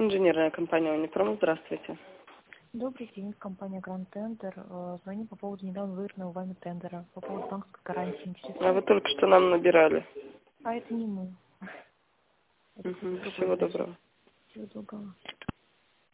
Инженерная компания Унипром. Здравствуйте. Добрый день, компания Grand Tender. Звоню по поводу недавно выигранного вами тендера, по поводу банковской гарантии. А вы Интересует? только что нам набирали. А это не мы. Это кто-то другой Всего звонит. доброго. Всего доброго.